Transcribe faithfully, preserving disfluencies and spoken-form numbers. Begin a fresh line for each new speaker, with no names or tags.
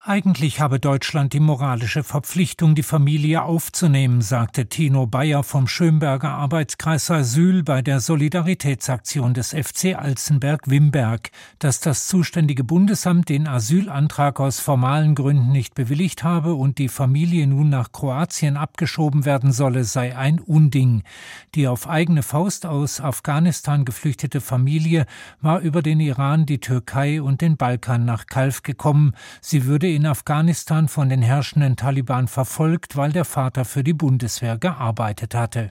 Eigentlich habe Deutschland die moralische Verpflichtung, die Familie aufzunehmen, sagte Tino Bayer vom Schönberger Arbeitskreis Asyl bei der Solidaritätsaktion des F C Alzenberg-Wimberg. Dass das zuständige Bundesamt den Asylantrag aus formalen Gründen nicht bewilligt habe und die Familie nun nach Kroatien abgeschoben werden solle, sei ein Unding. Die auf eigene Faust aus Afghanistan geflüchtete Familie war über den Iran, die Türkei und den Balkan nach Calw gekommen. Sie würde in Afghanistan von den herrschenden Taliban verfolgt, weil der Vater für die Bundeswehr gearbeitet hatte.